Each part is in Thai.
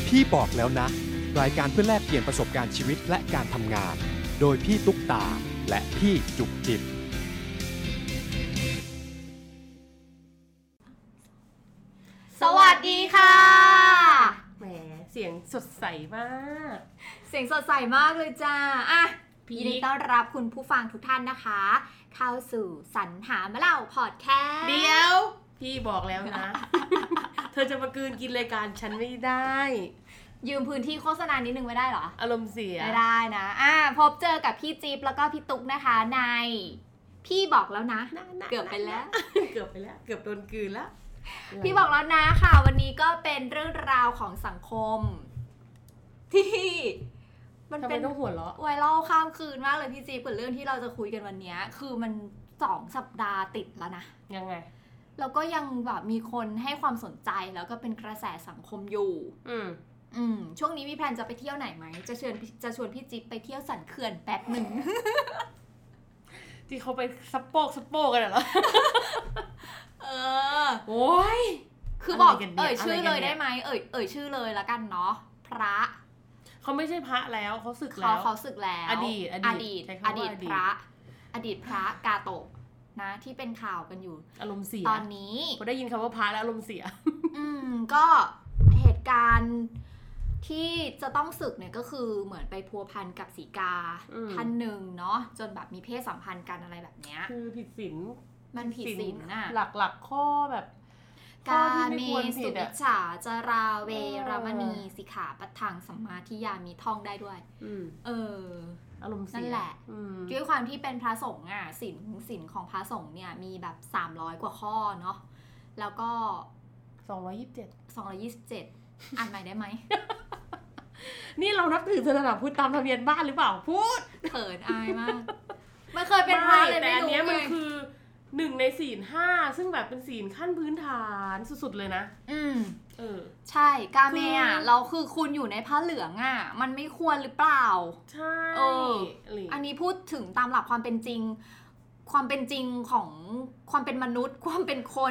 พี่บอกแล้วนะรายการเพื่อแลกเปลี่ยนประสบการณ์ชีวิตและการทำงานโดยพี่ตุ๊กตาและพี่จุกจิบสวัสดีค่ะแหมเสียงสดใสมากเสียงสดใสมากเลยจ้าอ่ะยินดีต้อนรับคุณผู้ฟังทุกท่านนะคะเข้าสู่สรรหามาเล่าพอดแคสต์เดี๋ยวพี่บอกแล้วนะ เธอจะมากลืนกินรายการฉันไม่ได้ยืมพื้นที่โฆษณานิดนึงไม่ได้เหรออารมณ์เสียไม่ได้นะพบเจอกับพี่จิ๊บแล้วก็พี่ตุ๊กนะคะในพี่บอกแล้วนะเกือบไปแล้วเกือบโดนกลืนแล้วพี่บอกแล้วนะค่ะวันนี้ก็เป็นเรื่องราวของสังคมที่มันเป็นต้องหัวเราะไวรัลข้ามคืนมากเลยพี่จิ๊บกับเรื่องที่เราจะคุยกันวันนี้คือมัน2 สัปดาห์ติดแล้วนะยังไงแล้วก็ยังแบบมีคนให้ความสนใจแล้วก็เป็นกระแสสังคมอยู่ช่วงนี้มีแพลนจะไปเที่ยวไหนไหมจะชวนพี่จิ๊บไปเที่ยวสันเขื่อนแป๊บหนึ่งที่เขาไปสปโปกันเหรอโอ้ยคือบอกชื่อเลยได้ไหมชื่อเลยละกันเนาะพระเขาไม่ใช่พระแล้วเขาสึกแล้วเขาสึกแล้วอดีตพระกาโตะนะที่เป็นข่าวกันอยู่อารมณ์เสียตอนนี้พอได้ยินคำว่าพระแล้วอารมณ์เสียก็เหตุการณ์ที่จะต้องสึกเนี่ยก็คือเหมือนไปพัวพันกับสีกาท่านหนึ่งเนาะจนแบบมีเพศสัมพันธ์กันอะไรแบบเนี้ยคือผิดศีลมันผิดศีลน่ะหลักข้อแบบกาเมสุมิจฉาจราเวรมณีสิกขาปัฏฐังสัมมาทิฏฐิมีท่องได้ด้วยอารมณ์เสียนั่นแหละด้วยความที่เป็นพระสงฆ์อ่ะศีลของพระสงฆ์เนี่ยมีแบบ300 กว่าข้อเนาะแล้วก็227อ่านใหม่ได้ไหมนี่เรานับถือศาสนาพุทธตามทะเบียนบ้านหรือเปล่าพูดเขินอายมากไม่เคยเป็นพระเลยแต่อันนี้มันคือ1 ในศีล 5ซึ่งแบบเป็นศีลขั้นพื้นฐานสุดๆเลยนะใช่กาเมอ่ะเราคือคุณอยู่ในผ้าเหลืองอ่ะมันไม่ควรหรือเปล่าใช่อันนี้พูดถึงตามหลักความเป็นจริงของความเป็นมนุษย์ความเป็นคน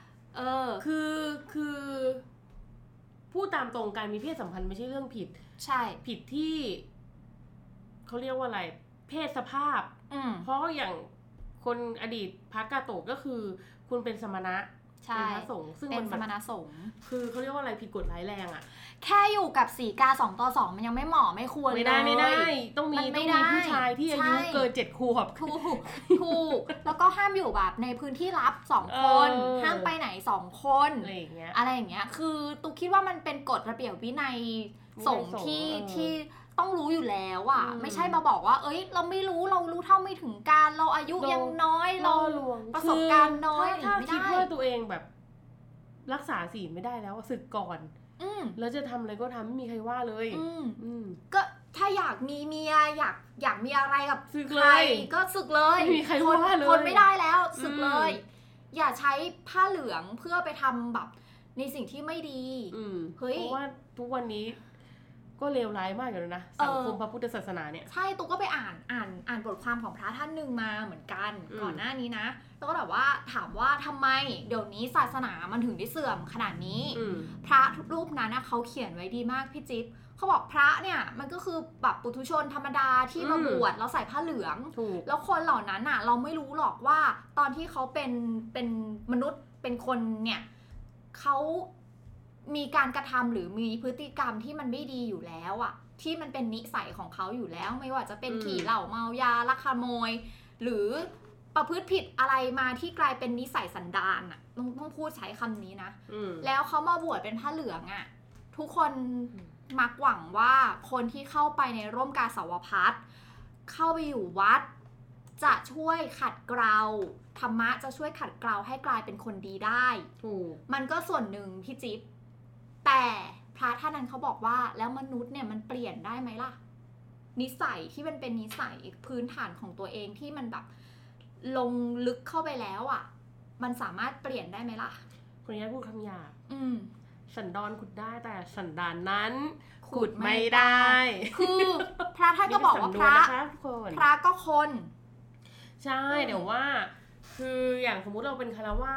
คือพูดตามตรงการมีเพศสัมพันธ์ไม่ใช่เรื่องผิดใช่ผิดที่เขาเรียกว่าอะไรเพศสภาพเพราะอย่างคนอดีตพระกาโตะก็คือคุณเป็นสมณะเป็นพระสงฆ์ซึ่งเป็นสมณะสงฆ์คือเขาเรียกว่าอะไรผิดกฎร้ายแรงอ่ะแค่อยู่กับสีกา2 ต่อ 2มันยังไม่เหมาะไม่ควรเลยไม่ได้ต้องมีผู้ชายที่อายุเกิน7 ขวบถูกแล้วก็ห้ามอยู่แบบในพื้นที่ลับ2 คนห้ามไปไหน2 คนอะไรอย่างเงี้ยคือตุ๊กคิดว่ามันเป็นกฎระเบียบวินัยสงฆ์ที่ต้องรู้อยู่แล้วอ่ะไม่ใช่มาบอกว่าเอ้ยเราไม่รู้เรารู้เท่าไม่ถึงการเราอายุยังน้อยเราประสบการณ์น้อยถ้าคิดว่าตัวเองแบบรักษาศีลไม่ได้แล้วสึกก่อนแล้วจะทำอะไรก็ทำไม่มีใครว่าเลยก็ถ้าอยากมีเมียอยากมีอะไรกับใครก็สึกเลยไม่มีใครว่าเลยคนไม่ได้แล้วสึกเลยอย่าใช้ผ้าเหลืองเพื่อไปทำแบบในสิ่งที่ไม่ดีเฮ้ยเพราะว่าทุกวันนี้ก็เลวร้ายมากอยู่แล้วนะสังคมพระพุทธศาสนาเนี่ยใช่ตุ๊กก็ไปอ่านบทความของพระท่านหนึ่งมาเหมือนกันก่อนหน้านี้นะแล้วก็แบบว่าถามว่าทำไมเดี๋ยวนี้ศาสนามันถึงได้เสื่อมขนาดนี้พระรูปนั้นนะเขาเขียนไว้ดีมากพี่จิ๊บเขาบอกพระเนี่ยมันก็คือแบบปุถุชนธรรมดาที่มาบวชแล้วใส่ผ้าเหลืองแล้วคนเหล่านั้นน่ะเราไม่รู้หรอกว่าตอนที่เขาเป็นมนุษย์เป็นคนเนี่ยเขามีการกระทำหรือมีพฤติกรรมที่มันไม่ดีอยู่แล้วอ่ะที่มันเป็นนิสัยของเขาอยู่แล้วไม่ว่าจะเป็นขี่เหล้าเมายาลักขโมยหรือประพฤติผิดอะไรมาที่กลายเป็นนิสัยสันดานอ่ะต้องพูดใช้คำนี้นะแล้วเขามาบวชเป็นผ้าเหลืองอ่ะทุกคนมักหวังว่าคนที่เข้าไปในร่มกาสาวพัสเข้าไปอยู่วัดจะช่วยขัดเกลาธรรมะจะช่วยขัดเกลาให้กลายเป็นคนดีได้มันก็ส่วนหนึ่งพี่จิ๊บแต่พระท่านนั้นเขาบอกว่าแล้วมนุษย์เนี่ยมันเปลี่ยนได้ไหมล่ะนิสัยที่มันเป็นนิสัยพื้นฐานของตัวเองที่มันแบบลงลึกเข้าไปแล้วอ่ะมันสามารถเปลี่ยนได้ไหมล่ะคนนี้พูดคำหยาบสันดานขุดได้แต่สันดานนั้นขุดไม่ได้คือพระท่านก็บอกว่าพระก็คนใช่เดี๋ยวว่าคืออย่างสมมุติเราเป็นฆราวาส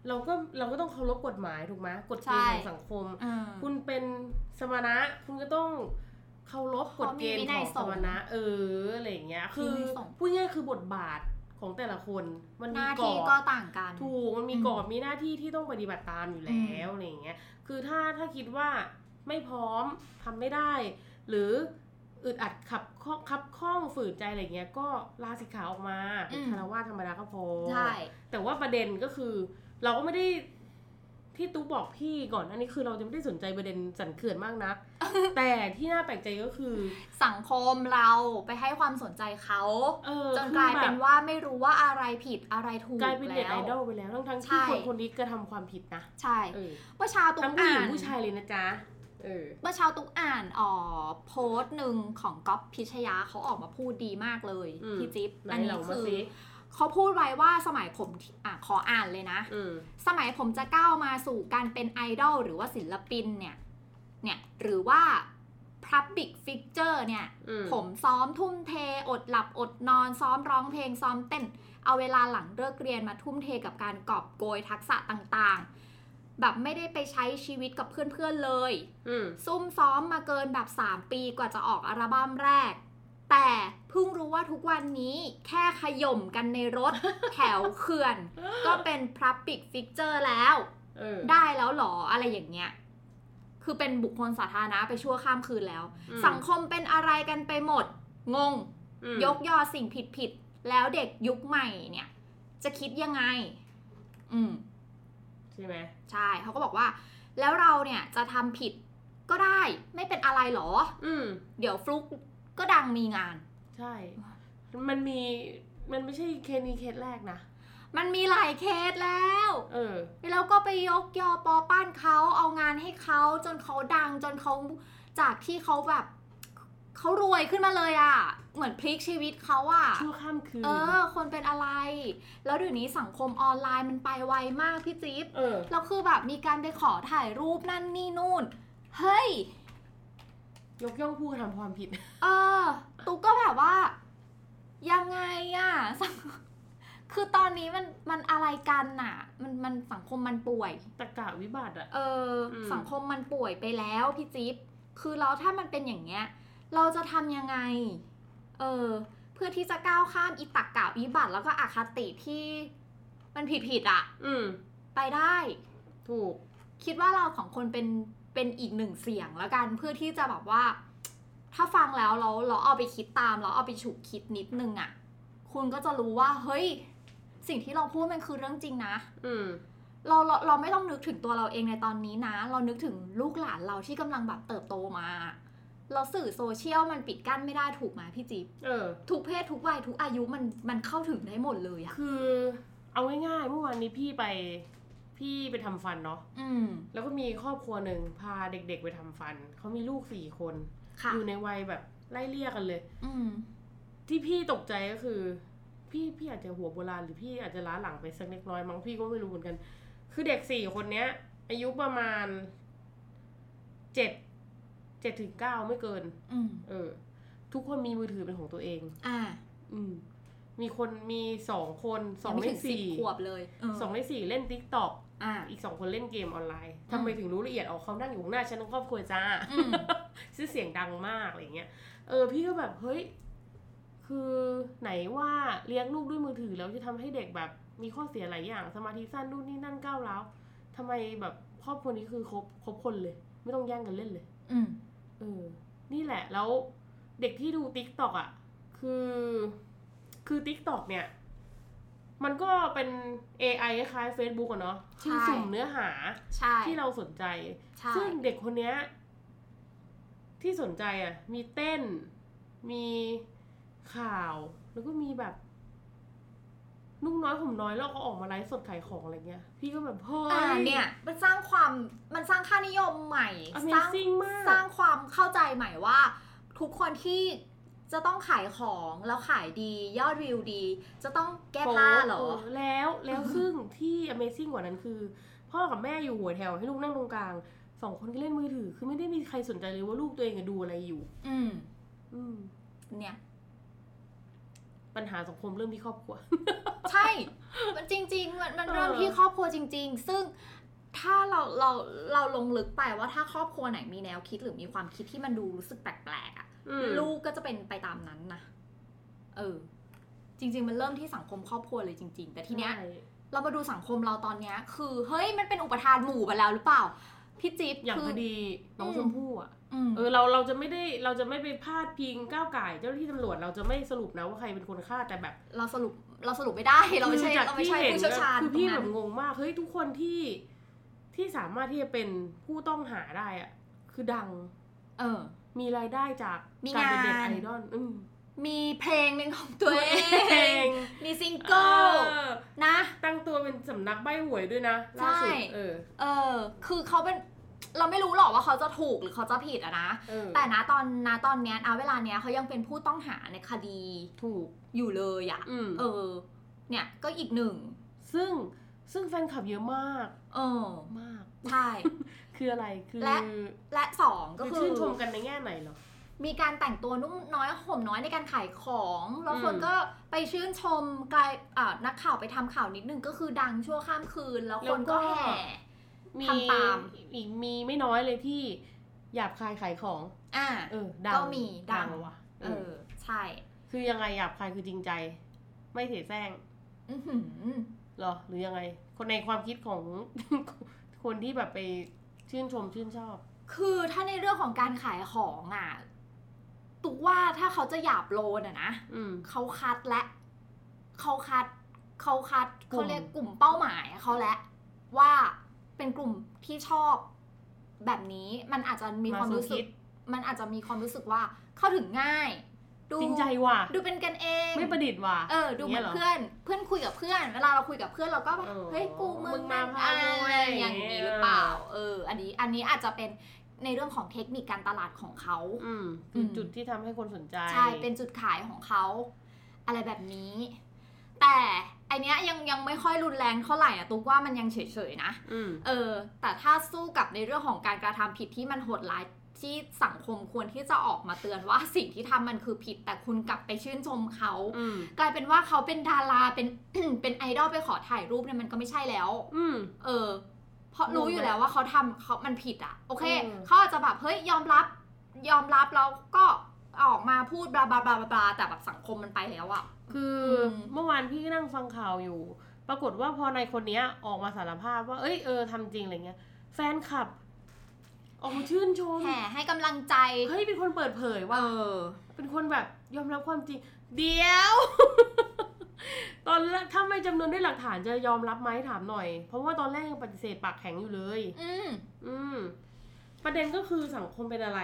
เราก็ต้องเคารพกฎหมายถูกไหมกฎเกณฑ์ของสังคมคุณเป็นสมณะคุณก็ต้องเคารพกฎเกณฑ์ของสมณะอะไรอย่างเงี้ยคือพูดง่ายคือบทบาทของแต่ละคนมันมีกรอบก็ต่างกันถูกมันมีกรอบมีหน้าที่ที่ต้องปฏิบัติตามอยู่แล้วอะไรอย่างเงี้ยคือถ้าคิดว่าไม่พร้อมทำไม่ได้หรืออึดอัดขับข้องฝืนใจอะไรเงี้ยก็ลาสิกขาออกมาเป็นคฤหัสถ์ธรรมดาก็พอใช่แต่ว่าประเด็นก็คือเราก็ไม่ได้ที่ตุ๊กบอกพี่ก่อนอันนี้คือเราจะไม่ได้สนใจประเด็นสันเขื่อนมากนัก แต่ที่น่าแปลกใจก็คือสังคมเราไปให้ความสนใจเขาจนกลายเป็นว่าไม่รู้ว่าอะไรผิดอะไรถูกกลายเป็นเน็ตไอดอลไปแล้วทั้งที่คนนี้กระทำความผิดนะใช่เมื่อเช้าตุ๊กอ่านผู้ชายเลยนะจ๊ะเมื่อเช้าตุ๊กอ่านโพสต์หนึ่งของก๊อฟพิชยาเขาออกมาพูดดีมากเลยพี่จิ๊บอันนี้คือเขาพูดไว้ว่าสมัยผมขออ่านเลยนะสมัยผมจะก้าวมาสู่การเป็นไอดอลหรือว่าศิลปินเนี่ยหรือว่า public figure เนี่ยผมซ้อมทุ่มเทอดหลับอดนอนซ้อมร้องเพลงซ้อมเต้นเอาเวลาหลังเลิกเรียนมาทุ่มเทกับการกอบโกยทักษะต่างๆแบบไม่ได้ไปใช้ชีวิตกับเพื่อนๆเลยซุ่มซ้อมมาเกินแบบ3 ปีกว่าจะออกอัลบั้มแรกแต่เพิ่งรู้ว่าทุกวันนี้แค่ขย่มกันในรถ แถวเขื่อนก็เป็น public figure แล้วได้แล้วหรออะไรอย่างเงี้ยคือเป็นบุคคลสาธารณะไปชั่วข้ามคืนแล้วสังคมเป็นอะไรกันไปหมดงงยกยอสิ่งผิดแล้วเด็กยุคใหม่เนี่ยจะคิดยังไงใช่ไหมใช่เขาก็บอกว่าแล้วเราเนี่ยจะทำผิดก็ได้ไม่เป็นอะไรหรอเดี๋ยวฟลุกก็ดังมีงานใช่มันไม่ใช่เคสนี้เคสแรกนะมันมีหลายเคสแล้วแล้วก็ไปยกยอปอป้านเขาเอางานให้เขาจนเขาดังจนเขาจากที่เขาแบบเขารวยขึ้นมาเลยอ่ะเหมือนพลิกชีวิตเขาอ่ะชั่วข้ามคืนคนเป็นอะไรแล้วเดี๋ยวนี้สังคมออนไลน์มันไปไวมากพี่จิ๊บแล้วคือแบบมีการไปขอถ่ายรูปนั่นนี่นู่นเฮ้ยยกย่องผู้กระทำความผิดตุ๊กก็แบบว่ายังไงอ่ะคือตอนนี้มันอะไรกันน่ะมันสังคมมันป่วยตะกะวิบัติอ่ะสังคมมันป่วยไปแล้วพี่จิ๊บคือแล้วถ้ามันเป็นอย่างเงี้ยเราจะทำยังไงเพื่อที่จะก้าวข้ามอีตะกะวิบัติแล้วก็อคติที่มันผิดอ่ะไปได้ถูกคิดว่าเราของคนเป็นอีกหนึ่งเสียงแล้วกันเพื่อที่จะแบบว่าถ้าฟังแล้วเราเอาไปคิดตามเราเอาไปฉุกคิดนิดนึงอ่ะคุณก็จะรู้ว่าเฮ้ยสิ่งที่เราพูดมันคือเรื่องจริงนะเราไม่ต้องนึกถึงตัวเราเองในตอนนี้นะเรานึกถึงลูกหลานเราที่กำลังแบบเติบโตมาเราสื่อโซเชียลมันปิดกั้นไม่ได้ถูกไหมพี่จิ๊บทุกเพศทุกวัยทุกอายุมันเข้าถึงได้หมดเลยอะคือเอาง่ายๆเมื่อวานนี้พี่ไปทำฟันเนาะแล้วก็มีครอบครัวหนึ่งพาเด็กๆไปทำฟันเขามีลูก4 คนอยู่ในวัยแบบไล่เลี่ยกันเลยที่พี่ตกใจก็คือพี่อาจจะหัวโบราณหรือพี่อาจจะล้าหลังไปสักเล็กน้อยมั้งพี่ก็ไม่รู้เหมือนกันคือเด็ก4 คนเนี้ยอายุประมาณ7 ถึง 9ไม่เกินทุกคนมีมือถือเป็นของตัวเองมี2 คน2 ใน 4 ขวบเลย 2 ใน 4เล่น TikTok อีก2 คนเล่นเกมออนไลน์ทำไมถึงรู้ละเอียดเขานั่งอยู่ข้างหน้าฉันต้องครอบครัวจ้าชื่อเสียงดังมากอะไรเงี้ยพี่ก็แบบเฮ้ยคือไหนว่าเลี้ยงลูกด้วยมือถือแล้วจะทำให้เด็กแบบมีข้อเสียหลายอย่างสมาธิสั้นนู่นนี่นั่นก้าวร้าวทำไมแบบครอบครัวนี้คือครบคนเลยไม่ต้องแย่งกันเล่นเลยนี่แหละแล้วเด็กที่ดู TikTok อ่ะคือ TikTok เนี่ยมันก็เป็น AI คล้าย Facebook อ่ะเนาะที่สุ่มเนื้อหาที่เราสนใจซึ่งเด็กคนเนี้ยที่สนใจอ่ะมีเต้นมีข่าวแล้วก็มีแบบนุ่งน้อยห่มน้อยแล้วก็ออกมาไลฟ์สดขายของอะไรเงี้ยพี่ก็แบบเฮ้ยเนี่ยมันสร้างค่านิยมใหม่สร้างความเข้าใจใหม่ว่าทุกคนที่จะต้องขายของแล้วขายดียอดวิวดีจะต้องแก้ผ้าเหรอแล้วซึ่งที่ Amazing กว่านั้นคือพ่อกับแม่อยู่หัวแถวให้ลูกนั่งตรงกลาง2 คนก็เล่นมือถือคือไม่ได้มีใครสนใจเลยว่าลูกตัวเองดูอะไรอยู่เนี่ยปัญหาสังคมเริ่มที่ครอบครัวใช่จริงๆมันเริ่มที่ครอบครัวจริงๆซึ่งถ้าเราลงลึกไปว่าถ้าครอบครัวไหนมีแนวคิดหรือมีความคิดที่มันดูรู้สึกแปลกๆอ่ะลูกก็จะเป็นไปตามนั้นนะจริงๆมันเริ่มที่สังคมครอบครัวเลยจริงๆแต่ทีเนี้ยเรามาดูสังคมเราตอนเนี้ยคือเฮ้ยมันเป็นอุปทานหมู่ไปแล้วหรือเปล่าพี่จิ๊บอย่างคดีน้องชมพู่อ่ะเราจะไม่ไปพาดพิงก้าวไก่เจ้าหน้าที่ตำรวจเราจะไม่สรุปนะว่าใครเป็นคนฆ่าแต่แบบเราสรุปไม่ได้เราไม่ใช่ผู้เชี่ยวชาญคือพี่แบบงงมากเฮ้ยทุกคนที่สามารถที่จะเป็นผู้ต้องหาได้อ่ะคือดังมีรายได้จากการเป็นเน็ตไอดอลมีเพลงเป็นของตัวเองมีซิงเกิลนะตั้งตัวเป็นสำนักใบ้หวยด้วยนะล่าสุดคือเขาเป็นเราไม่รู้หรอกว่าเขาจะถูกหรือเขาจะผิดอะนะแต่นะตอนเนี้ยเวลาเนี้ยเขายังเป็นผู้ต้องหาในคดีถูกอยู่เลยอะเนี่ยก็อีกหนึ่งซึ่งแฟนคลับเยอะมากมากใช่คืออะไรคือและสองก็คือชื่นชมกันในแง่ไหนเหรอมีการแต่งตัวนุ่มน้อยห่มน้อยในการขายของแล้วคนก็ไปชื่นชมนักข่าวไปทำข่าวนิดนึงก็คือดังชั่วข้ามคืนแล้วคนก็แห่ทำตามอีกมีไม่น้อยเลยที่หยาบคายขายของดังก็มีดังว่ะใช่คือยังไงหยาบคายคือจริงใจไม่เสแสร้งหรอหรือยังไงคนในความคิดของคนที่แบบไปชื่นชอบคือถ้าในเรื่องของการขายของอ่ะตุกว่าถ้าเขาจะหยาบโลนอะนะเขาคัดเขาเรียกกลุ่มเป้าหมายเขาแล้วว่าเป็นกลุ่มที่ชอบแบบนี้มันอาจจะมีความรู้สึกว่าเข้าถึงง่ายจริงใจว่ะดูเป็นกันเองไม่ประดิษฐ์ว่ะดูเหมือนเพื่อนคุยกับเพื่อนเวลาเราคุยกับเพื่อนเราก็แบบเฮ้ยกูมึงมาอะไรอย่างนี้หรือเปล่าอันนี้อาจจะเป็นในเรื่องของเทคนิคการตลาดของเขาคือจุดที่ทำให้คนสนใจใช่เป็นจุดขายของเขาอะไรแบบนี้แต่อันเนี้ยยังไม่ค่อยรุนแรงเท่าไหร่นะตุ๊กว่ามันยังเฉยๆนะแต่ถ้าสู้กับในเรื่องของการกระทำผิดที่มันโหดร้ายที่สังคมควรที่จะออกมาเตือนว่าสิ่งที่ทำมันคือผิดแต่คุณกลับไปชื่นชมเขากลายเป็นว่าเขาเป็นดาราเป็นไอดอลไปขอถ่ายรูปเนี่ยมันก็ไม่ใช่แล้วเพราะรู้อยู่แล้วว่าเขามันผิดอ่ะโอเคเขาอาจจะแบบเฮ้ยยอมรับแล้วก็ออกมาพูดบลาบลาบลาบลาแต่แบบสังคมมันไปแล้วอ่ะคือเมื่อวานพี่นั่งฟังข่าวอยู่ปรากฏว่าพอในคนนี้ออกมาสารภาพว่าทำจริงอะไรเงี้ยแฟนคลับออกมาชื่นชมแห่ให้กำลังใจเฮ้ยเป็นคนเปิดเผยว่าเป็นคนแบบยอมรับความจริงเดี๋ยว ตอนแรกถ้าไม่จำนวนด้วยหลักฐานจะยอมรับไหมถามหน่อยเพราะว่าตอนแรกยังปฏิเสธปากแข็งอยู่เลยประเด็นก็คือสังคมเป็นอะไร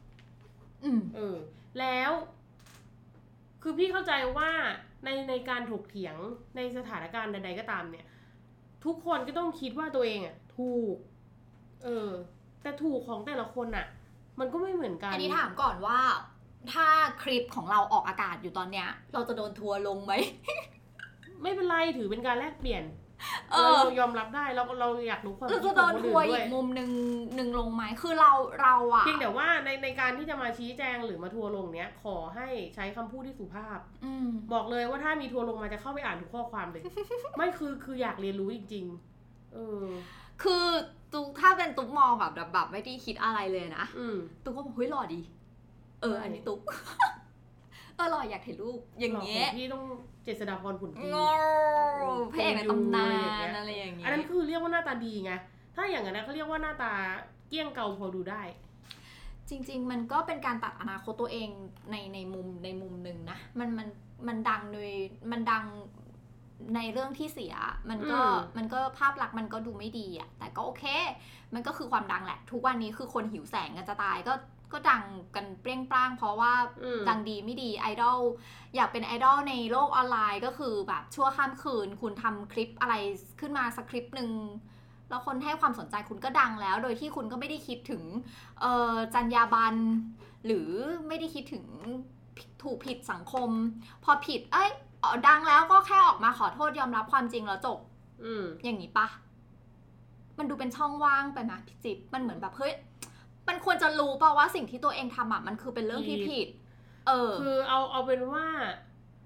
แล้วคือพี่เข้าใจว่าในการถกเถียงในสถานการณ์ใดๆก็ตามเนี่ยทุกคนก็ต้องคิดว่าตัวเองอ่ะถูกแต่ถูกของแต่ละคนอ่ะมันก็ไม่เหมือนกันอันนี้ถามก่อนว่าถ้าคลิปของเราออกอากาศอยู่ตอนเนี้ยเราจะโดนทัวร์ลงไหมไม่เป็นไรถือเป็นการแลกเปลี่ยนเรายอมรับได้เราอยากรู้ความคิดของคนอื่นด้วยเราจะโดนทัวร์อีกมุมนึงลงไหมคือเราอะเพียงแต่ว่าในการที่จะมาชี้แจงหรือมาทัวร์ลงเนี้ยขอให้ใช้คำพูดที่สุภาพบอกเลยว่าถ้ามีทัวร์ลงมาจะเข้าไปอ่านทุกข้อความเลย ไม่คืออยากเรียนรู้จริงๆคือตุ๊กถ้าเป็นตุ๊กมองแบบไม่ได้คิดอะไรเลยนะตุ๊กก็บอกเฮ้ยหล่อดีอันนี้ตุ๊กหล่ออยากถ่ายรูปอย่างเงี้ยพี่ต้องเจษฎาพรขุนดีพระเอกในตำนานอะไรอย่างเงี้ยอันนั้นคือเรียกว่าหน้าตาดีไงถ้าอย่างนั้นเขาเรียกว่าหน้าตาเกี้ยงเกาพอดูได้จริงๆมันก็เป็นการตัดอนาคตตัวเองในมุมนึงนะมันดังโดยมันดังในเรื่องที่เสียมันก็ภาพลักษณ์มันก็ดูไม่ดีอ่ะแต่ก็โอเคมันก็คือความดังแหละทุกวันนี้คือคนหิวแสงกันจะตายก็ดังกันเปรี้ยงปร้างเพราะว่าดังดีไม่ดีไอดอลอยากเป็นไอดอลในโลกออนไลน์ก็คือแบบชั่วข้ามคืนคุณทำคลิปอะไรขึ้นมาสักคลิปนึงแล้วคนให้ความสนใจคุณก็ดังแล้วโดยที่คุณก็ไม่ได้คิดถึงจรรยาบรรณหรือไม่ได้คิดถึงถูกผิดสังคมพอผิดดังแล้วก็แค่ออกมาขอโทษยอมรับความจริงแล้วจบอย่างนี้ปะมันดูเป็นช่องว่างไปนะพี่จิ๊บมันเหมือนแบบเฮ้ยมันควรจะรู้ป่ะว่าสิ่งที่ตัวเองทำอ่ะมันคือเป็นเรื่องที่ผิดคือเอาเป็นว่า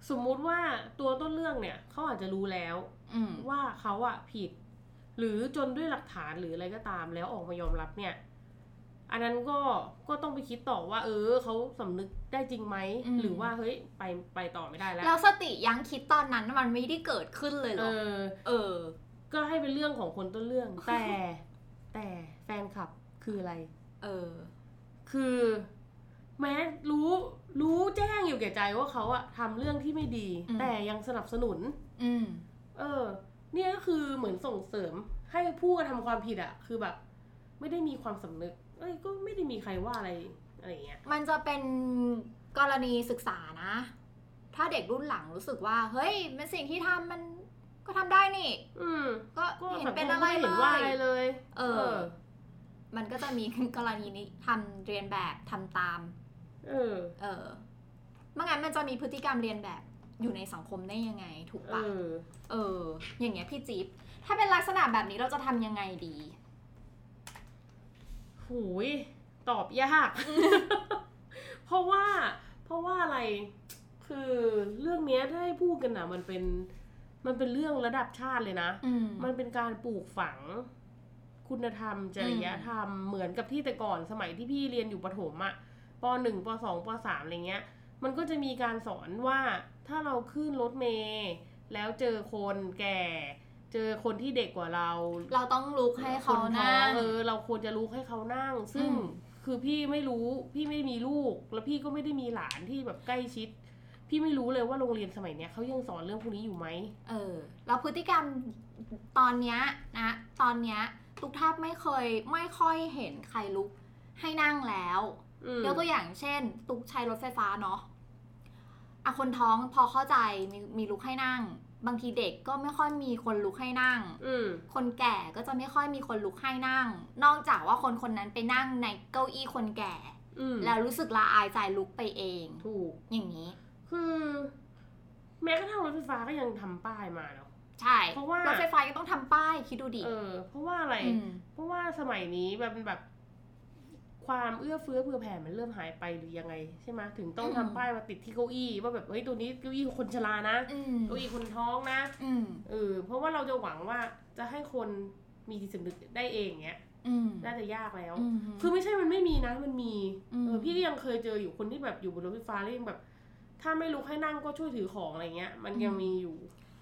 สมมุติว่าตัวต้นเรื่องเนี่ยเขาอาจจะรู้แล้วว่าเขาอะผิดหรือจนด้วยหลักฐานหรืออะไรก็ตามแล้วออกมายอมรับเนี่ยอันนั้นก็ต้องไปคิดต่อว่าเขาสำนึกได้จริงไหมหรือว่าเฮ้ยไปต่อไม่ได้แล้วสติยั้งคิดตอนนั้นมันไม่ได้เกิดขึ้นเลยหรอก็ให้เป็นเรื่องของคนต้นเรื่องแต่แฟนคลับคืออะไรคือแม้รู้แจ้งอยู่แก่ใจว่าเขาอะทำเรื่องที่ไม่ดีแต่ยังสนับสนุนเนี่ยก็คือเหมือนส่งเสริมให้ผู้กระทำความผิดอะคือแบบไม่ได้มีความสำนึกก็ไม่ได้มีใครว่าอะไรอย่างเงี้ยมันจะเป็นกรณีศึกษานะถ้าเด็กรุ่นหลังรู้สึกว่าเฮ้ยเป็นสิ่งที่ทำมันก็ทำได้นี่ก็เห็นเป็นอะไรเลยมันก็จะมีกรณีนี้ทำเรียนแบบทำตามไม่งั้นมันจะมีพฤติกรรมเรียนแบบอยู่ในสังคมได้ยังไงถูกปะอย่างเงี้ยพี่จิ๊บถ้าเป็นลักษณะแบบนี้เราจะทำยังไงดีหูยตอบยาก เพราะว่าอะไรคือเรื่องนี้ถ้าให้พูดกันนะมันเป็นเรื่องระดับชาติเลยนะมันเป็นการปลูกฝังคุณธรรมจริยธรรมเหมือนกับที่แต่ก่อนสมัยที่พี่เรียนอยู่ประถมอะป.1 ป.2 ป.3 อะไรเงี้ยมันก็จะมีการสอนว่าถ้าเราขึ้นรถเมล์แล้วเจอคนแก่เจอคนที่เด็กกว่าเราต้องลุกให้เขานั่งเราควรจะลุกให้เขานั่งซึ่งคือพี่ไม่รู้พี่ไม่มีลูกแล้วพี่ก็ไม่ได้มีหลานที่แบบใกล้ชิดพี่ไม่รู้เลยว่าโรงเรียนสมัยเนี้ยเขายังสอนเรื่องพวกนี้อยู่ไหมแล้วพฤติกรรมตอนเนี้ยทุกท่านไม่ค่อยเห็นใครลุกให้นั่งแล้วยกตัวอย่างเช่นตุกใช้รถไฟฟ้าเนาะคนท้องพอเข้าใจมีลุกให้นั่งบางทีเด็กก็ไม่ค่อยมีคนลุกให้นั่งคนแก่ก็จะไม่ค่อยมีคนลุกให้นั่งนอกจากว่าคนนั้นไปนั่งในเก้าอี้คนแก่แล้วรู้สึกละอายใจลุกไปเองถูกอย่างนี้คือแม้กระทั่งรถไฟฟ้าก็ยังทำป้ายมาเนาะใช่เพราะว่ารถไฟฟ้ายังต้องทำป้ายคิดดูดิเพราะว่าอะไรเพราะว่าสมัยนี้แบบความเอื้อเฟื้อเผื่อแผ่มันเริ่มหายไปหรือยังไงใช่ไหมถึงต้องทำป้ายมาติดที่เก้าอี้ว่าแบบเฮ้ยตัวนี้เก้าอี้คนชรานะเก้าอี้คนท้องนะเพราะว่าเราจะหวังว่าจะให้คนมีจิตสำนึกได้เองเงี้ยน่าจะยากแล้วคือไม่ใช่มันไม่มีนะมันมีพี่ก็ยังเคยเจออยู่คนที่แบบอยู่บนรถไฟฟ้าแล้วยังแบบถ้าไม่ลุกให้นั่งก็ช่วยถือของอะไรเงี้ยมันยังมีอยู่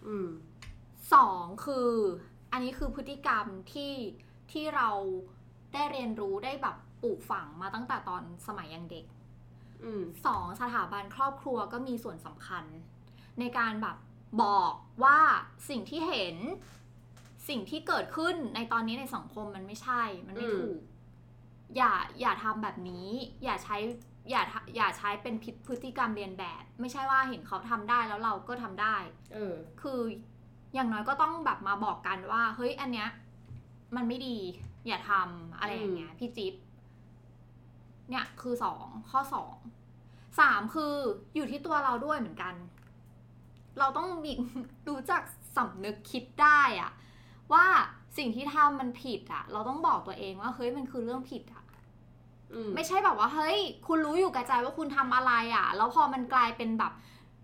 2คืออันนี้คือพฤติกรรมที่เราได้เรียนรู้ได้แบบปลูกฝังมาตั้งแต่ตอนสมัยยังเด็ก2สถาบันครอบครัวก็มีส่วนสำคัญในการแบบบอกว่าสิ่งที่เห็นสิ่งที่เกิดขึ้นในตอนนี้ในสังคมมันไม่ใช่มันไม่ถูกอย่าทำแบบนี้อย่าใช้เป็นพฤติกรรมเรียนแบบไม่ใช่ว่าเห็นเขาทำได้แล้วเราก็ทำได้คืออย่างน้อยก็ต้องแบบมาบอกกันว่าเฮ้ยอันเนี้ยมันไม่ดีอย่าทำอะไรอย่างเงี้ยพี่จิ๊บเนี่ยคือ2ข้อ2 3คืออยู่ที่ตัวเราด้วยเหมือนกันเราต้องรู้จักสำนึกคิดได้อะว่าสิ่งที่ทำมันผิดอะเราต้องบอกตัวเองว่าเฮ้ยมันคือเรื่องผิดอะไม่ใช่แบบว่าเฮ้ยคุณรู้อยู่แก่ใจว่าคุณทำอะไรอะแล้วพอมันกลายเป็นแบบ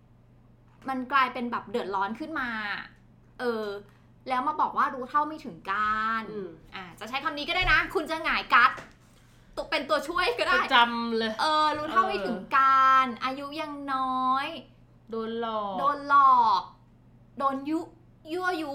เดือดร้อนขึ้นมาแล้วมาบอกว่ารู้เท่าไม่ถึงการจะใช้คำนี้ก็ได้นะคุณจะหงายกั๊ดเป็นตัวช่วยก็ได้จำเลยรู้เท่าไม่ถึงการอายุยังน้อยโดนหลอกโดนยั่วยุ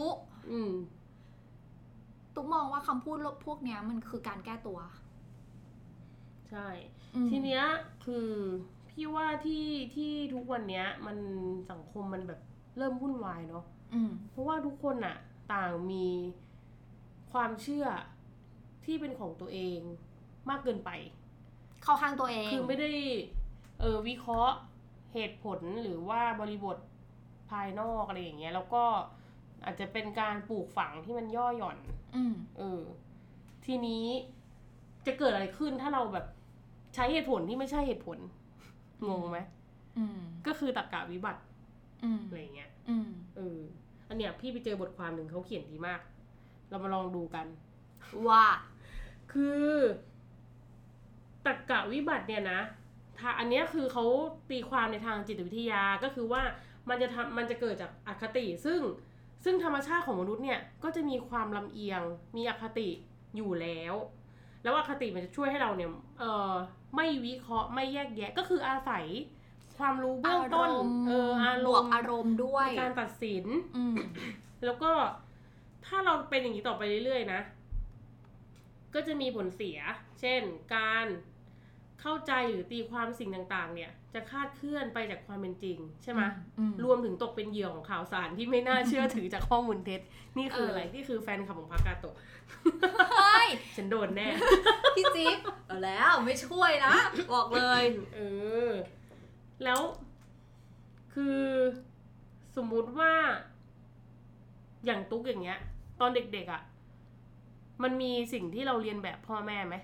ตุ๊กมองว่าคำพูดพวกนี้มันคือการแก้ตัวใช่ทีเนี้ยคือพี่ว่าที่ทุกวันเนี้ยมันสังคมมันแบบเริ่มวุ่นวายเนาะเพราะว่าทุกคนน่ะต่างมีความเชื่อที่เป็นของตัวเองมากเกินไปเข้าข้างตัวเองคือไม่ได้วิเคราะห์เหตุผลหรือว่าบริบทภายนอกอะไรอย่างเงี้ยแล้วก็อาจจะเป็นการปลูกฝังที่มันย่อหย่อนทีนี้จะเกิดอะไรขึ้นถ้าเราแบบใช้เหตุผลที่ไม่ใช่เหตุผลงงไหมก็คือตรรกะวิบัติอะไรเงี้ยอันเนี้ยพี่ไปเจอบทความหนึ่งเขาเขียนดีมากเรามาลองดูกันว่าคือตรรกะวิบัติเนี่ยนะอันเนี้ยคือเขาตีความในทางจิตวิทยาก็คือว่ามันจะเกิดจากอคติซึ่งธรรมชาติของมนุษย์เนี่ยก็จะมีความลำเอียงมีอคติอยู่แล้วอคติมันจะช่วยให้เราเนี่ยไม่วิเคราะห์ไม่แยกแยะก็คืออาศัยความรู้เบื้องต้นบวกอารมณ์ด้วยในการตัดสินแล้วก็ถ้าเราเป็นอย่างนี้ต่อไปเรื่อยๆนะก็จะมีผลเสียเช่นการเข้าใจหรือตีความสิ่งต่างๆเนี่ยจะคลาดเคลื่อนไปจากความเป็นจริงใช่ไหมรวมถึงตกเป็นเหยื่อของข่าวสารที่ไม่น่าเชื่อถือจากข้อมูลเท็จนี่คืออะไรนี่คือแฟนคลับของพากาโตะฉันโดนแน่พี่จิ๊บเอาแล้วไม่ช่วยนะบอกเลยแล้วคือสมมุติว่าอย่างตุ๊กอย่างเงี้ยตอนเด็กๆอ่ะมันมีสิ่งที่เราเรียนแบบพ่อแม่ไหม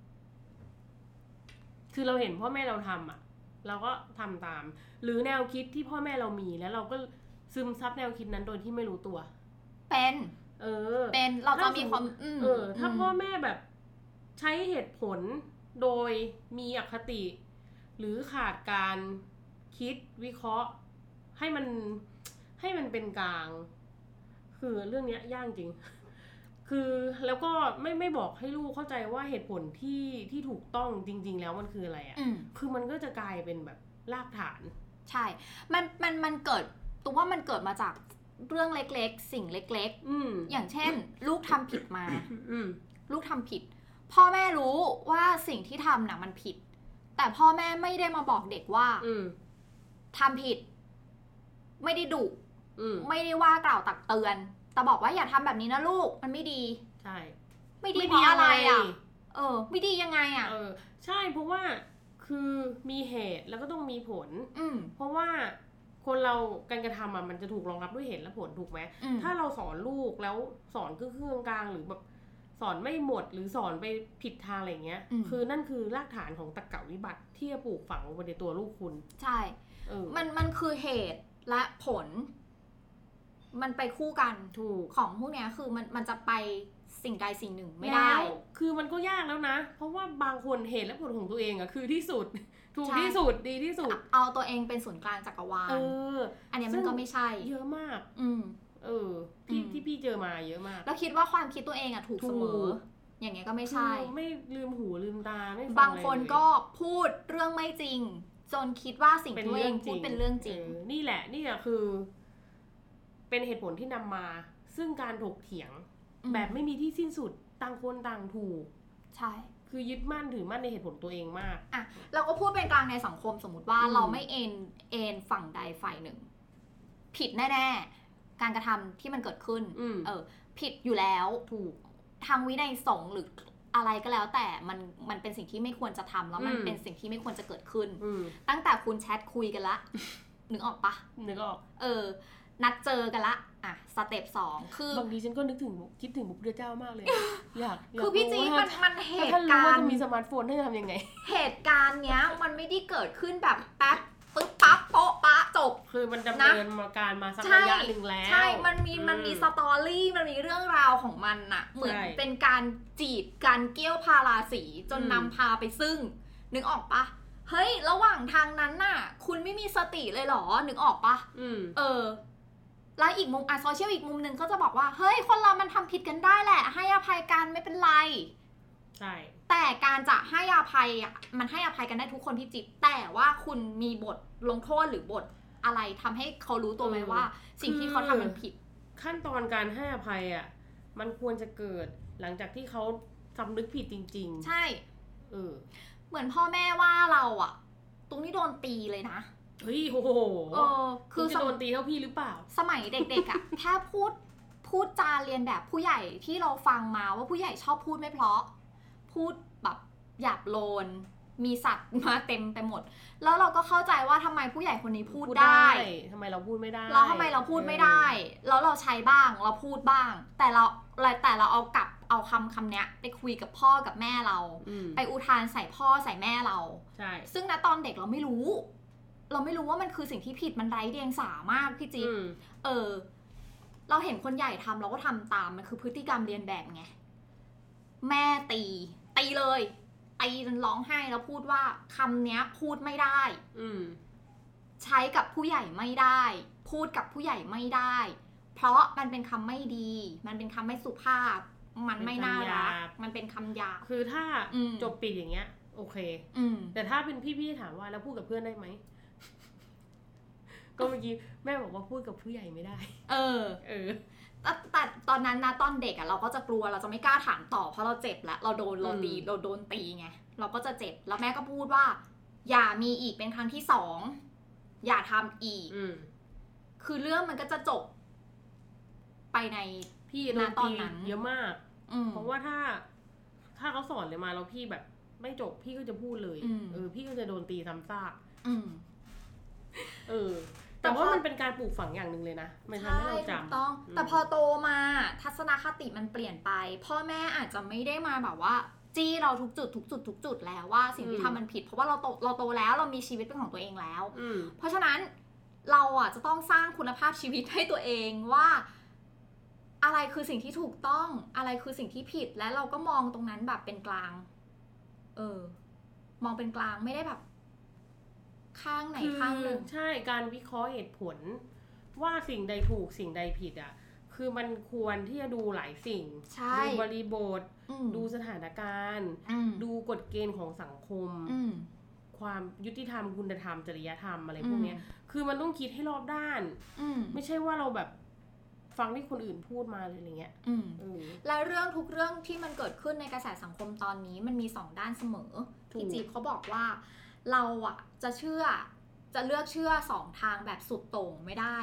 คือเราเห็นพ่อแม่เราทำอ่ะเราก็ทำตามหรือแนวคิดที่พ่อแม่เรามีแล้วเราก็ซึมซับแนวคิดนั้นโดยที่ไม่รู้ตัวเป็นเราจะมีความถ้าพ่อแม่แบบใช้เหตุผลโดยมีอคติหรือขาดการคิดวิเคราะห์ให้มันเป็นกลางคือเรื่องนี้ยากจริงคือแล้วก็ไม่บอกให้ลูกเข้าใจว่าเหตุผลที่ถูกต้องจริงๆแล้วมันคืออะไรคือมันก็จะกลายเป็นแบบรากฐานใช่มันเกิดตัวว่ามันเกิดมาจากเรื่องเล็กๆสิ่งเล็กๆอย่างเช่นลูกทำผิดมาลูกทำผิดพ่อแม่รู้ว่าสิ่งที่ทำน่ะมันผิดแต่พ่อแม่ไม่ได้มาบอกเด็กว่าทำผิดไม่ได้ดุไม่ได้ว่ากล่าวตักเตือนแต่บอกว่าอย่าทำแบบนี้นะลูกมันไม่ดีใช่ไม่ดีเพราะอะไรไม่ดียังไงใช่เพราะว่าคือมีเหตุแล้วก็ต้องมีผลเพราะว่าคนเราการกระทำมันจะถูกรองรับด้วยเหตุและผลถูกไหมถ้าเราสอนลูกแล้วสอนเครื่องกลางหรือแบบสอนไม่หมดหรือสอนไปผิดทางอะไรเงี้ยคือนั่นคือรากฐานของตรรกะวิบัติที่จะปลูกฝังไว้ในตัวลูกคุณใช่มันคือเหตุและผลมันไปคู่กันถูกของพวกนี้คือมันจะไปสิ่งใดสิ่งหนึ่งไม่ได้คือมันก็ยากแล้วนะเพราะว่าบางคนเหตุและผลของตัวเองคือที่สุดถูกที่สุดดีที่สุดเอาตัวเองเป็นศูนย์กลางจักรวาลอันนี้มันก็ไม่ใช่เยอะมากที่พี่เจอมาเยอะมากแล้วคิดว่าความคิดตัวเองถูกเสมออย่างเงี้ยก็ไม่ใช่ไม่ลืมหูลืมตาไม่บางคนก็พูดเรื่องไม่จริงจนคิดว่าสิ่งที่ตัวเองพูดเป็นเรื่องจริงนี่แหละคือเป็นเหตุผลที่นำมาซึ่งการถกเถียงแบบไม่มีที่สิ้นสุดต่างคนต่างถูกใช่คือยึดมั่นถือมั่นในเหตุผลตัวเองมากเราก็พูดเป็นกลางในสังคมสมมติว่าเราไม่เอ็นฝั่งใดฝ่ายหนึ่งผิดแน่ๆการกระทำที่มันเกิดขึ้นผิดอยู่แล้วถูกทางวินัยสงฆ์หรืออะไรก็แล้วแต่มันเป็นสิ่งที่ไม่ควรจะทำแล้วมันเป็นสิ่งที่ไม่ควรจะเกิดขึ้นตั้งแต่คุณแชทคุยกันละนึกออกปะนึกออกนัดเจอกันละสเต็ป2คือบางทีฉันก็คิดถึงบุพเจ้ามากเลยอยากคือพี่จีมันเหตุการณ์ว่าจะมีสมาร์ทโฟนให้ทำยังไงเหตุการณ์เนี้ยมันไม่ได้เกิดขึ้นแบบแป๊บปึ๊บปั๊บโป๊ะปะจบคือมันดำเนินมาการมาสักระยะนึงแล้วใช่มันมีสตอรี่มันมีเรื่องราวของมันน่ะเหมือนเป็นการจีบการเกี้ยวพาราสีจนนำพาไปซึ่งนึกออกปะเฮ้ยระหว่างทางนั้นน่ะคุณไม่มีสติเลยเหรอนึกออกปะแล้วอีกมุมโซเชียลอีกมุมนึงก็จะบอกว่าเฮ้ยคนเรามันทำผิดกันได้แหละให้อภัยกันไม่เป็นไรใช่แต่การจะให้อภัยมันให้อภัยกันได้ทุกคนพี่จิ๊บแต่ว่าคุณมีบทลงโทษหรือบทอะไรทำให้เขารู้ตัวไหมว่าสิ่งที่เขาทำมันผิดขั้นตอนการให้อภัยมันควรจะเกิดหลังจากที่เขาสำนึกผิดจริงๆใช่เหมือนพ่อแม่ว่าเราตรงนี้โดนตีเลยนะเฮ้ยโอ้โหคือจะโดนตีเท่าพี่หรือเปล่าสมัยเด็กๆแค่พูดจาเรียนแบบผู้ใหญ่ที่เราฟังมาว่าผู้ใหญ่ชอบพูดไม่เพราะพูดแบบหยาบโลนมีสัตว์มาเต็มไปหมดแล้วเราก็เข้าใจว่าทำไมผู้ใหญ่คนนี้พูดได้ทำไมเราพูดไม่ได้แล้วทำไมเราพูดไม่ได้แล้วเราใช้บ้างเราพูดบ้างแต่เราเอาคำเนี้ยไปคุยกับพ่อกับแม่เราไปอุทานใส่พ่อใส่แม่เราใช่ซึ่งณตอนเด็กเราไม่รู้ว่ามันคือสิ่งที่ผิดมันไร้เดียงสามากพี่จิ๊บเราเห็นคนใหญ่ทำเราก็ทำตามมันคือพฤติกรรมเรียนแบบไงแม่ตีเลยตีจนร้องไห้แล้วพูดว่าคำเนี้ยพูดไม่ได้ใช้กับผู้ใหญ่ไม่ได้พูดกับผู้ใหญ่ไม่ได้เพราะมันเป็นคำไม่ดีมันเป็นคำไม่สุภาพมันไม่น่ารักมันเป็นคำหยาบคือถ้าจบปิดอย่างเงี้ยโอเคแต่ถ้าเป็นพี่ถามว่าแล้วพูดกับเพื่อนได้ไหม ก็เมื่อกี้แม่บอกว่าพูดกับผู้ใหญ่ไม่ได้แต่ตอนนั้นนะตอนเด็กอ่ะเราก็จะกลัวเราจะไม่กล้าถามต่อเพราะเราเจ็บแล้วเราโดนตีไงเราก็จะเจ็บแล้วแม่ก็พูดว่าอย่ามีอีกเป็นครั้งที่2อย่าทำอีกคือเรื่องมันก็จะจบไปในพี่ตอนนั้นเยอะมากเพราะว่าถ้าเขาสอนเลยมาแล้วพี่แบบไม่จบพี่ก็จะพูดเลยพี่ก็จะโดนตีซ้ำซากแต่ว่ามันเป็นการปลูกฝังอย่างหนึ่งเลยนะมันทำให้เราจำต้องแต่พอโตมาทัศนคติมันเปลี่ยนไปพ่อแม่อาจจะไม่ได้มาแบบว่าจี้เราทุกจุดแล้วว่าสิ่งที่ทำมันผิดเพราะว่าเราโตแล้วเรามีชีวิตเป็นของตัวเองแล้วเพราะฉะนั้นเราอ่ะจะต้องสร้างคุณภาพชีวิตให้ตัวเองว่าอะไรคือสิ่งที่ถูกต้องอะไรคือสิ่งที่ผิดและเราก็มองตรงนั้นแบบเป็นกลางมองเป็นกลางไม่ได้แบบข้างไหนข้างหนึ่งใช่การวิเคราะห์เหตุผลว่าสิ่งใดถูกสิ่งใดผิดอ่ะคือมันควรที่จะดูหลายสิ่งดูบริบทดูสถานการณ์ดูกฎเกณฑ์ของสังคมความยุติธรรมคุณธรรมจริยธรรมอะไรพวกนี้คือมันต้องคิดให้รอบด้านไม่ใช่ว่าเราแบบฟังที่คนอื่นพูดมาเลยอะไรเงี้ยและเรื่องทุกเรื่องที่มันเกิดขึ้นในกระแสสังคมตอนนี้มันมี2ด้านเสมอที่จิ๊บเขาบอกว่าเราอ่ะจะเลือกเชื่อ2ทางแบบสุดโต่งไม่ได้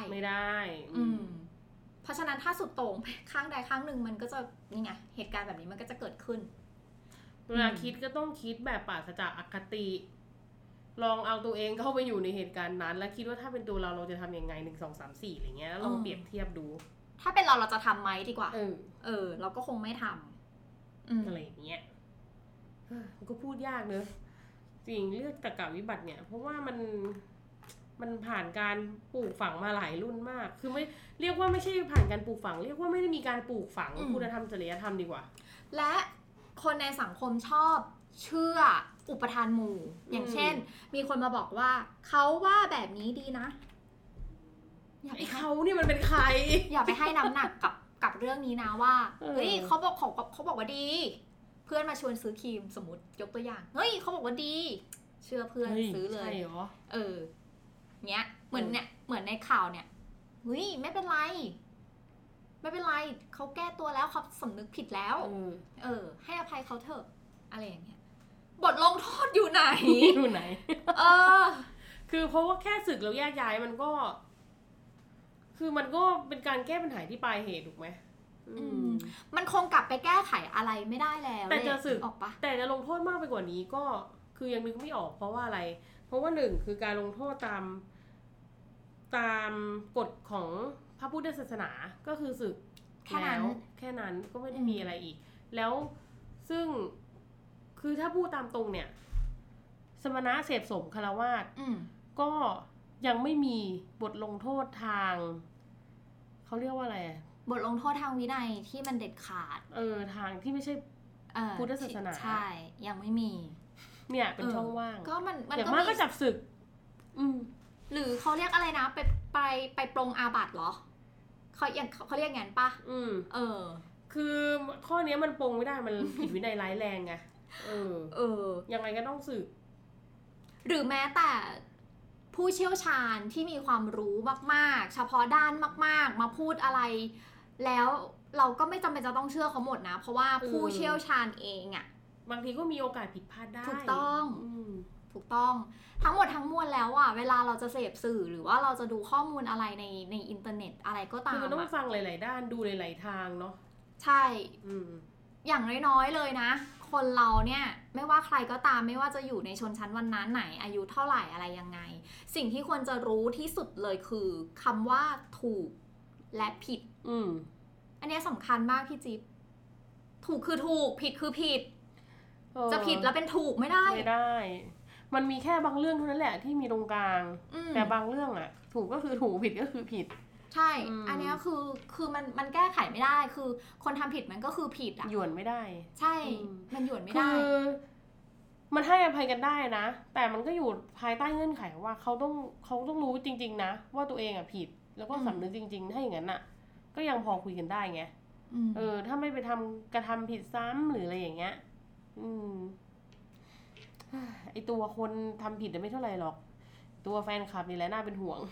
เพราะฉะนั้นถ้าสุดโต่งข้างใดข้างหนึ่งมันก็จะนี่ไงเหตุการณ์แบบนี้มันก็จะเกิดขึ้นเวลาคิดก็ต้องคิดแบบปราศจากอคติลองเอาตัวเองเข้าไปอยู่ในเหตุการณ์นั้นแล้วคิดว่าถ้าเป็นตัวเราจะทำยังไง1 2 3 4อะไรเงี้ยลองเปรียบเทียบดูถ้าเป็นเราจะทำไหมดีกว่าเราก็คงไม่ทำอะไรอย่างเงี้ยมันก็พูดยากเนอะจริงเลือกตรรกะวิบัติเนี่ยเพราะว่ามันผ่านการปลูกฝังมาหลายรุ่นมากคือไม่เรียกว่าไม่ใช่ผ่านการปลูกฝังเรียกว่าไม่ได้มีการปลูกฝังคุณธรรมจริยธรรมดีกว่าและคนในสังคมชอบเชื่ออุปทานหมู่อย่างเช่นมีคนมาบอกว่าเขาว่าแบบนี้ดีนะไอ้เขานี่มันเป็นใครอย่าไปให้น้ำหนักกับเรื่องนี้นะว่าเฮ้ยเขาบอกว่าดีเพื่อนมาชวนซื้อครีมสมมติยกตัวอย่างเฮ้ยเขาบอกว่าดีเชื่อเพื่อนซื้อเลยใช่เหรอเนี้ยเหมือนในข่าวเนี่ยเฮ้ยไม่เป็นไรเขาแก้ตัวแล้วเขาสำนึกผิดแล้วให้อภัยเขาเถอะอะไรอย่างเงี้ยบทลงโทษอยู่ไหนคือเพราะว่าแค่สึกแล้วแยกย้ายมันก็คือมันก็เป็นการแก้ปัญหาที่ปลายเหตุถูกไหมมันคงกลับไปแก้ไขอะไรไม่ได้แล้วแต่จะสึกออกปะแต่จะลงโทษมากไปกว่านี้ก็คือยังนึกไม่ออกเพราะว่าอะไรเพราะว่า1คือการลงโทษตามกฎของพระพุทธศาสนาก็คือสึกแค่นั้นก็ไม่ได้มีอะไรอีกแล้วซึ่งคือถ้าพูดตามตรงเนี่ยสมณะเสพสมฆราวาสก็ยังไม่มีบทลงโทษทางเขาเรียกว่าอะไรบทลงโทษทางวินัยที่มันเด็ดขาดทางที่ไม่ใช่พุทธศาสนาใช่ยังไม่มีเนี่ยเป็นช่องว่างก็มันอย่างมากก็จับศึกหรือเขาเรียกอะไรนะไปปรงอาบัติเหรอเขาเรียกงั้นปะคือข้อนี้มันปรงไม่ได้มันผิดวินัยร้ายแรงไงยังไงก็ต้องศึกหรือแม้แต่ผู้เชี่ยวชาญที่มีความรู้มากๆเฉพาะด้านมากๆมาพูดอะไรแล้วเราก็ไม่จำเป็นจะต้องเชื่อเขาหมดนะเพราะว่าผู้เชี่ยวชาญเองอ่ะบางทีก็มีโอกาสผิดพลาดได้ถูกต้องทั้งหมดทั้งมวลแล้วอ่ะเวลาเราจะเสพสื่อหรือว่าเราจะดูข้อมูลอะไรในอินเทอร์เน็ตอะไรก็ตามคือมันต้องฟังหลายๆด้านดูหลายๆทางเนาะใช่อย่างน้อยๆเลยนะคนเราเนี่ยไม่ว่าใครก็ตามไม่ว่าจะอยู่ในชนชั้นวรรณะไหนอายุเท่าไหร่อะไรยังไงสิ่งที่ควรจะรู้ที่สุดเลยคือคำว่าถูกและผิดอันนี้สำคัญมากพี่จิ๊บถูกคือถูกผิดคือผิดจะผิดแล้วเป็นถูกไม่ได้มันมีแค่บางเรื่องเท่านั้นแหละที่มีตรงกลางแต่บางเรื่องอะถูกก็คือถูกผิดก็คือผิดใช่อันนี้คือมันแก้ไขไม่ได้คือคนทำผิดมันก็คือผิดอะหยวนไม่ได้ใช่มันหยวนไม่ได้คือมันให้อภัยกันได้นะแต่มันก็อยู่ภายใต้เงื่อนไขว่าเขาต้องรู้จริงๆนะว่าตัวเองผิดแล้วก็สำนึกจริงๆถ้าอย่างนั้นน่ะก็ยังพอคุยกันได้ไงถ้าไม่ไปกระทำผิดซ้ำหรืออะไรอย่างเงี้ยไอตัวคนทำผิดไม่เท่าไหร่หรอกตัวแฟนคลับนี่แหละน่าเป็นห่วง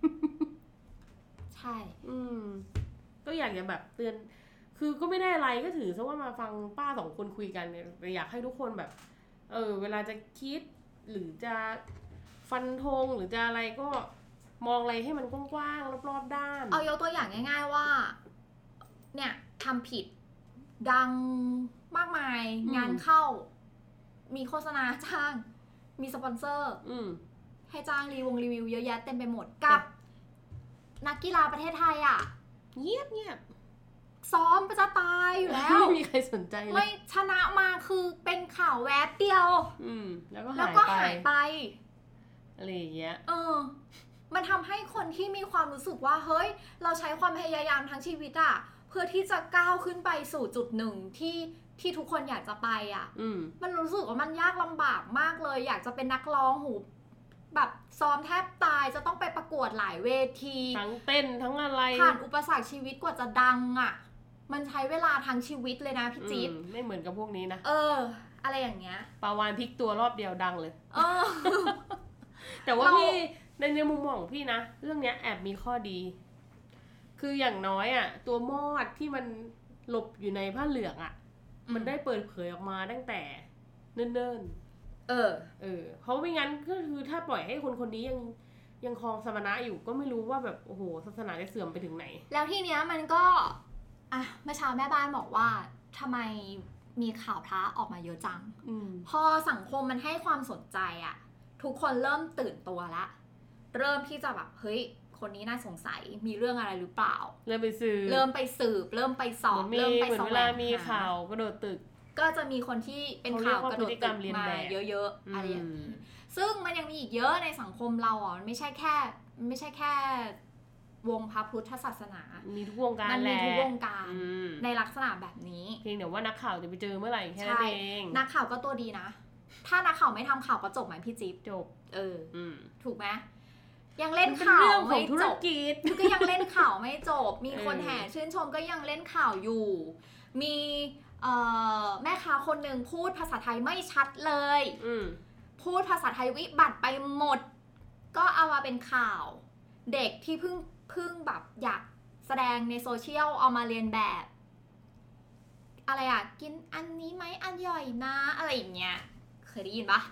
ใช่ก็อยากจะแบบเตือนคือก็ไม่ได้อะไรก็ถือซะว่ามาฟังป้า2คนคุยกันเนี่ยอยากให้ทุกคนแบบเวลาจะคิดหรือจะฟันธงหรือจะอะไรก็มองอะไรให้มันกว้างๆรอบๆด้านเอายกตัวอย่างง่ายๆว่าเนี่ยทำผิดดังมากมายงานเข้ามีโฆษณาจ้างมีสปอนเซอร์ให้จ้างรีวิวเยอะแยะเต็มไปหมดกับนักกีฬาประเทศไทยเงียบซ้อมไปจะตายอยู่แล้วไม่มีใครสนใจเลยไม่ชนะมาคือเป็นข่าวแวบเดียวแล้วก็หายไปอะไรอย่างเงี้ยมันทำให้คนที่มีความรู้สึกว่าเฮ้ยเราใช้ความพยายามทั้งชีวิตเพื่อที่จะก้าวขึ้นไปสู่จุดหนึ่งที่ทุกคนอยากจะไปมันรู้สึกว่ามันยากลำบากมากเลยอยากจะเป็นนักร้องหูแบบซ้อมแทบตายจะต้องไปประกวดหลายเวทีทั้งเต้นทั้งอะไรผ่านอุปสรรคชีวิตกว่าจะดังมันใช้เวลาทั้งชีวิตเลยนะพี่จิ๊บไม่เหมือนกับพวกนี้นะอะไรอย่างเงี้ยปาวานพลิกตัวรอบเดียวดังเลยแต่ว่าพี่ในมุมมองของพี่นะเรื่องเนี้ยแอบมีข้อดีคืออย่างน้อยตัวมอดที่มันหลบอยู่ในผ้าเหลืองมันได้เปิดเผยออกมาตั้งแต่เนิ่นเพราะไม่งั้นก็คือถ้าปล่อยให้คนนี้ยังครองสมณะอยู่ก็ไม่รู้ว่าแบบโอ้โหศาสนาจะเสื่อมไปถึงไหนแล้วทีเนี้ยมันก็เมื่อเช้าแม่บ้านบอกว่าทำไมมีข่าวพระออกมาเยอะจังพอสังคมมันให้ความสนใจทุกคนเริ่มตื่นตัวละเริ่มที่จะแบบเฮ้ยคนนี้น่าสงสัยมีเรื่องอะไรหรือเปล่าเริ่มไปสืบเริ่มไปสอบเริ่มไปสอบเวลามีข่าวก็โดดตึกก็จะมีคนที่เป็นข่าวกระโดดตึกมาเยอะๆอะไรอย่างนี้ซึ่งมันยังมีอีกเยอะในสังคมเราไม่ใช่แค่วงพระพุทธศาสนามีทุกวงการมันมีทุกวงการในลักษณะแบบนี้เพียงแต่ว่านักข่าวจะไปเจอเมื่อไหร่แค่นั้นเองนักข่าวก็ตัวดีนะถ้านักข่าวไม่ทำข่าวก็จบไหมพี่จิ๊บจบถูกไหมยังเล่นข่าวไม่จบก็ยังเล่นข่าวไม่จบมีคนแห่ชื่นชมก็ยังเล่นข่าวอยู่มีแม่ค้าคนหนึ่งพูดภาษาไทยไม่ชัดเลยพูดภาษาไทยวิบัติไปหมดก็เอามาเป็นข่าวเด็กที่เพิ่งแบบอยากแสดงในโซเชียลเอามาเรียนแบบอะไรกินอันนี้ไหมอันย่อยนะอะไรอย่างเงี้ยเคยได้ยินปะ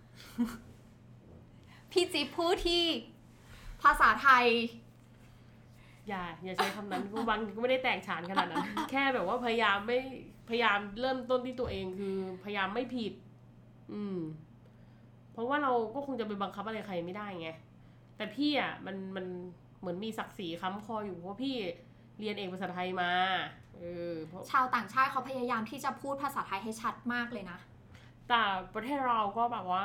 พี่จิ๊บพูดที่ภาษาไทยอย่าใช้คำนั้นบางทีก็ไม่ได้แตกฉานขนาดนั้น แค่แบบว่าพยายามเริ่มต้นที่ตัวเองคือพยายามไม่ผิดเพราะว่าเราก็คงจะไปบังคับอะไรใครไม่ได้ไงแต่พี่มันเหมือนมีศักดิ์ศรีค้ำคออยู่เพราะพี่เรียนเอกภาษาไทยมาชาวต่างชาติเขาพยายามที่จะพูดภาษาไทยให้ชัดมากเลยนะแต่ประเทศเราก็แบบว่า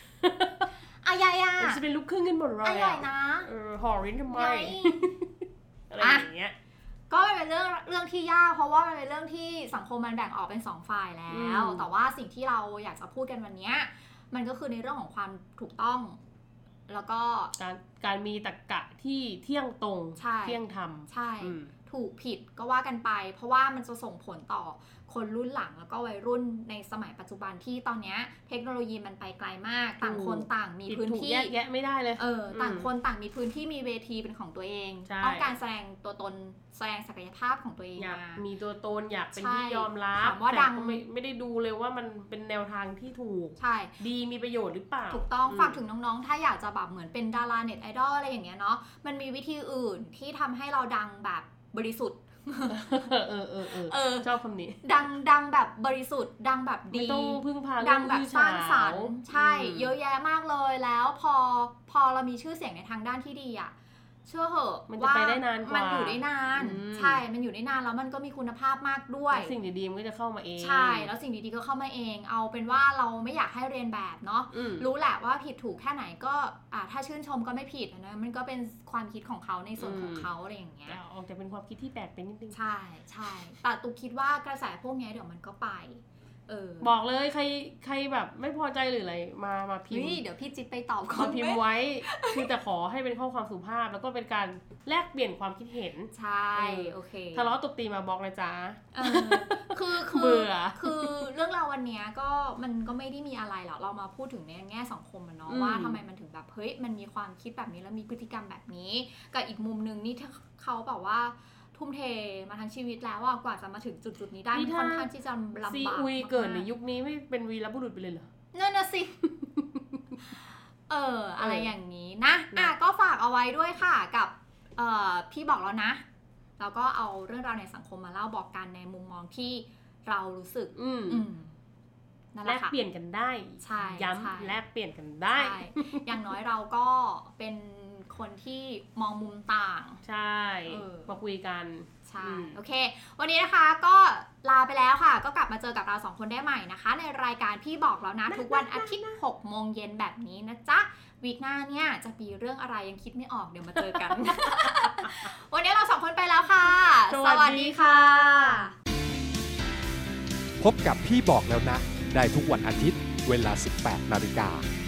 จะเป็นลูกครึ่งกันหมดเลยนะหอรินทำไมอะไรอย่างเงี้ยก็เป็นเรื่องที่ยากเพราะว่ามันเป็นเรื่องที่สังคมมันแบ่งออกเป็น2ฝ่ายแล้วแต่ว่าสิ่งที่เราอยากจะพูดกันวันนี้มันก็คือในเรื่องของความถูกต้องแล้วก็การมีตรรกะที่เที่ยงตรงเที่ยงธรรมใช่ถูกผิดก็ว่ากันไปเพราะว่ามันจะส่งผลต่อคนรุ่นหลังแล้วก็วัยรุ่นในสมัยปัจจุบันที่ตอนนี้เทคโนโลยีมันไปไกลมากต่างคนต่างมีพื้นที่แยกไม่ได้เลยต่างคนต่างมีพื้นที่มีเวทีเป็นของตัวเองต้องการแสดงตัวตนแสดงศักยภาพของตัวเองอยากมีตัวตนอยากเป็นที่ยอมรับถามว่าดังไม่ได้ดูเลยว่ามันเป็นแนวทางที่ถูกดีมีประโยชน์หรือเปล่าถูกต้องฝากถึงน้องๆถ้าอยากจะแบบเหมือนเป็นดาราเน็ตไอดอลอะไรอย่างเงี้ยเนาะมันมีวิธีอื่นที่ทำให้เราดังแบบบริสุทธิ์ชอบคำนี้ดังแบบบริสุทธิ์ดังแบบดีไม่ต้องพึ่งพาดังแบบสร้างสรรค์ใช่เยอะแยะมากเลยแล้วพอเรามีชื่อเสียงในทางด้านที่ดีเชื่อเหอะมันจะไปได้นานกว่ามันอยู่ได้นานใช่มันอยู่ได้นานแล้วมันก็มีคุณภาพมากด้วยสิ่งดีๆมันก็จะเข้ามาเองใช่แล้วสิ่งดีๆก็เข้ามาเองเอาเป็นว่าเราไม่อยากให้เรียนแบบเนาะรู้แหละว่าผิดถูกแค่ไหนก็ถ้าชื่นชมก็ไม่ผิดนะมันก็เป็นความคิดของเขาในส่วนของเขาอะไรอย่างเงี้ยออกจากเป็นความคิดที่แปลกไปนิดนึงใช่แต่ตุ๊กคิดว่ากระแสพวกนี้เดี๋ยวมันก็ไปบอกเลยใครแบบไม่พอใจหรืออะไรมาพิมพ์เดี๋ยวพี่จิ๊บไปตอบคอมเมนต์พิมพ์ไว้คือแต่ขอให้เป็นข้อความสุภาพแล้วก็เป็นการแลกเปลี่ยนความคิดเห็นใช่โอเคทะเลาะตบตีมาบล็อกนะจ๊ะคือเบื่อคือเรื่องราววันนี้ก็มันก็ไม่ได้มีอะไรหรอกเรามาพูดถึงในแง่สังคมเนาะว่าทำไมมันถึงแบบเฮ้ยมันมีความคิดแบบนี้แล้วมีพฤติกรรมแบบนี้กับอีกมุมนึงนี่เขาแบบว่าทุ่มเทมาทั้งชีวิตแล้วกว่าจะมาถึงจุดนี้ได้มันค่อนข้างที่จะลำบากซีอุยเกิดในยุคนี้ไม่เป็นวีรบุรุษไปเลยเหรอนั่นน่ะสิอะไรอย่างนี้นะก็ฝากเอาไว้ด้วยค่ะกับพี่บอกแล้วนะแล้วก็เอาเรื่องราวในสังคมมาเล่าบอกกันในมุมมองที่เรารู้สึกแลกเปลี่ยนกันได้ย้ำแลกเปลี่ยนกันได้อย่างน้อยเราก็เป็นคนที่มองมุมต่างใช่มาคุยกันใช่โอเควันนี้นะคะก็ลาไปแล้วค่ะก็กลับมาเจอกับเรา2คนได้ใหม่นะคะในรายการพี่บอกแล้วนะทุกวันอาทิตย์ 6 โมงเย็นแบบนี้นะจ๊ะวีคหน้าเนี่ยจะมีเรื่องอะไรยังคิดไม่ออกเดี๋ยวมาเจอกัน วันนี้เรา2คนไปแล้วค่ะสวัสดีค่ะพบกับพี่บอกแล้วนะได้ทุกวันอาทิตย์เวลา 18 นาฬิกา